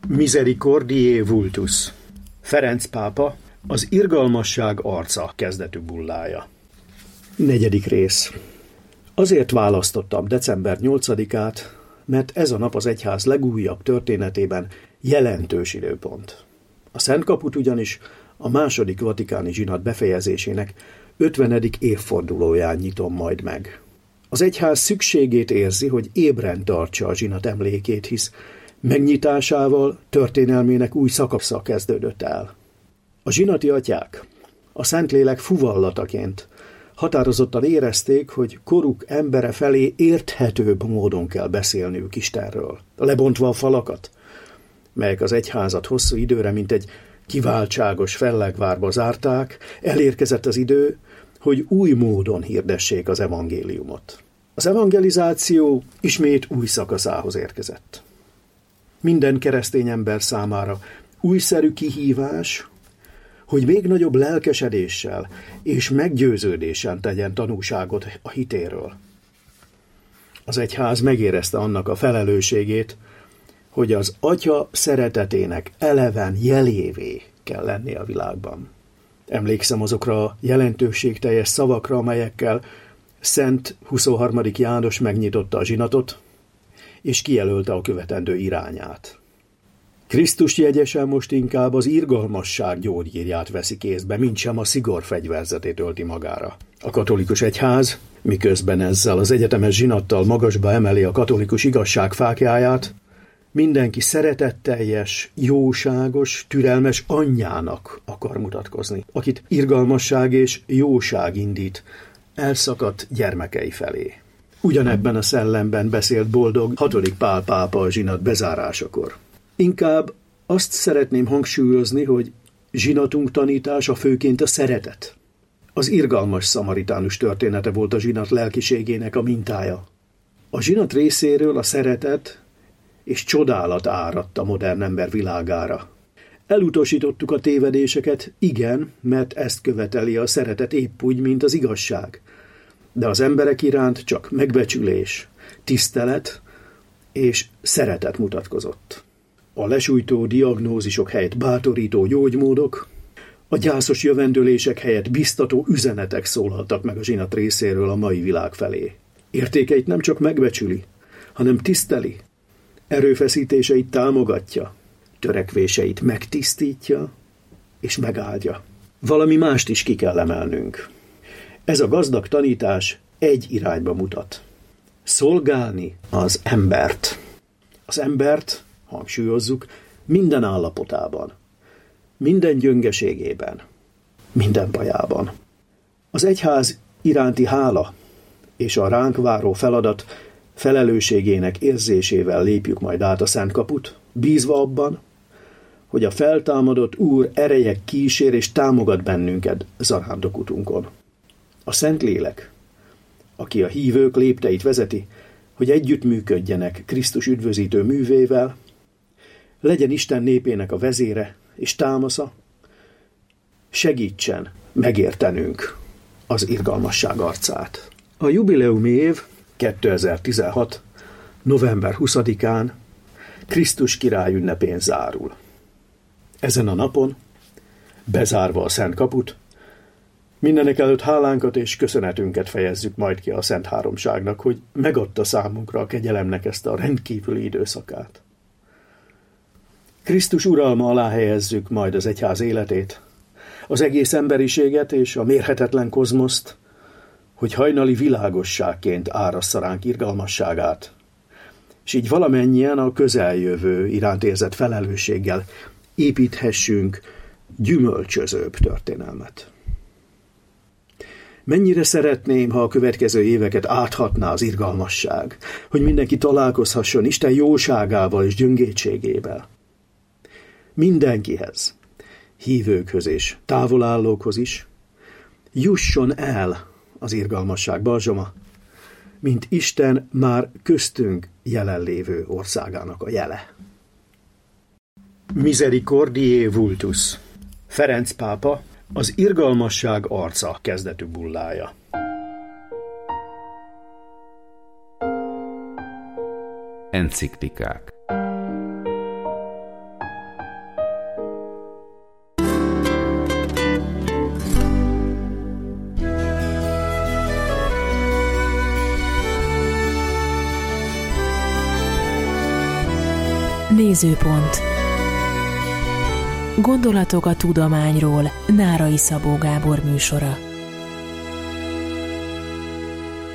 Misericordiae vultus. Ferenc pápa, az irgalmasság arca kezdetű bullája. 4. rész. Azért választottam december 8-át, mert ez a nap az egyház legújabb történetében jelentős időpont. A Szent Kaput ugyanis a második vatikáni zsinat befejezésének 50. évfordulóján nyitom majd meg. Az egyház szükségét érzi, hogy ébren tartsa a zsinat emlékét, hisz megnyitásával történelmének új szakasza kezdődött el. A zsinati atyák a Szentlélek fuvallataként határozottan érezték, hogy koruk embere felé érthetőbb módon kell beszélniük Istenről, lebontva a falakat, melyek az egyházat hosszú időre, mint egy kiváltságos fellegvárba zárták, elérkezett az idő, hogy új módon hirdessék az evangéliumot. Az evangelizáció ismét új szakaszához érkezett. Minden keresztény ember számára újszerű kihívás, hogy még nagyobb lelkesedéssel és meggyőződésen tegyen tanúságot a hitéről. Az egyház megérezte annak a felelősségét, hogy az Atya szeretetének eleven jelévé kell lennie a világban. Emlékszem azokra a jelentőségteljes szavakra, amelyekkel Szent 23. János megnyitotta a zsinatot, és kijelölte a követendő irányát. Krisztus jegyesen most inkább az irgalmasság gyógyírját veszi kézbe, mintsem a szigor fegyverzetét ölti magára. A katolikus egyház, miközben ezzel az egyetemes zsinattal magasba emeli a katolikus igazság fáklyáját, mindenki szeretetteljes, jóságos, türelmes anyjának akar mutatkozni, akit irgalmasság és jóság indít elszakadt gyermekei felé. Ugyanebben a szellemben beszélt boldog 6. Pál pápa a zsinat bezárásakor. Inkább azt szeretném hangsúlyozni, hogy zsinatunk tanítása főként a szeretet. Az irgalmas szamaritánus története volt a zsinat lelkiségének a mintája. A zsinat részéről a szeretet és csodálat áradt a modern ember világára. Elutasítottuk a tévedéseket, igen, mert ezt követeli a szeretet épp úgy, mint az igazság. De az emberek iránt csak megbecsülés, tisztelet és szeretet mutatkozott. A lesújtó diagnózisok helyett bátorító gyógymódok, a gyászos jövendőlések helyett biztató üzenetek szólaltak meg a zsinat részéről a mai világ felé. Értékeit nem csak megbecsüli, hanem tiszteli, erőfeszítéseit támogatja, törekvéseit megtisztítja és megáldja. Valami mást is ki kell emelnünk. Ez a gazdag tanítás egy irányba mutat. Szolgálni az embert. Az embert, hangsúlyozzuk, minden állapotában, minden gyöngeségében, minden bajában. Az egyház iránti hála és a ránk váró feladat felelősségének érzésével lépjük majd át a Szent Kaput, bízva abban, hogy a feltámadott Úr ereje kísér és támogat bennünket zarándokutunkon. A Szentlélek, aki a hívők lépteit vezeti, hogy együttműködjenek Krisztus üdvözítő művével, legyen Isten népének a vezére és támasza, segítsen megértenünk az irgalmasság arcát. A jubileumi év 2016. november 20-án Krisztus király ünnepén zárul. Ezen a napon, bezárva a Szent Kaput, mindenekelőtt hálánkat és köszönetünket fejezzük majd ki a Szent Háromságnak, hogy megadta számunkra a kegyelemnek ezt a rendkívüli időszakát. Krisztus uralma alá helyezzük majd az egyház életét, az egész emberiséget és a mérhetetlen kozmoszt, hogy hajnali világosságként árassza ránk irgalmasságát, és így valamennyien a közeljövő iránt érzett felelősséggel építhessünk gyümölcsözőbb történelmet. Mennyire szeretném, ha a következő éveket áthatná az irgalmasság, hogy mindenki találkozhasson Isten jóságával és gyöngétségével. Mindenkihez, hívőkhöz és távolállókhoz is, jusson el az irgalmasság balzsama, mint Isten már köztünk jelenlévő országának a jele. Misericordiae vultus. Ferenc pápa, az irgalmasság arca kezdetű bullája. Enciklikák. Nézőpont. Gondolatok a tudományról. Nárai Szabó Gábor műsora.